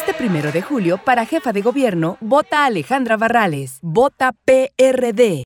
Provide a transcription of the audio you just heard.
Este 1 de julio, para jefa de gobierno, vota Alejandra Barrales. Vota PRD.